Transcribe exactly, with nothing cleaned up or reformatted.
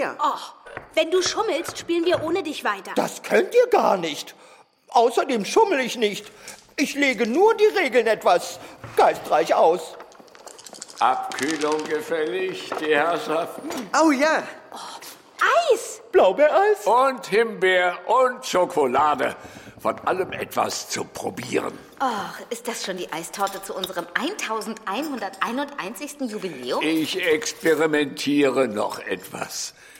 Ja. Oh, wenn du schummelst, spielen wir ohne dich weiter. Das könnt ihr gar nicht. Außerdem schummel ich nicht. Ich lege nur die Regeln etwas geistreich aus. Abkühlung gefällig, die Herrschaften. Oh ja. Eis! Blaubeereis? Und Himbeer und Schokolade. Von allem etwas zu probieren. Ach, ist das schon die Eistorte zu unserem elfhunderteinundeinundeinzigsten Jubiläum? Ich experimentiere noch etwas.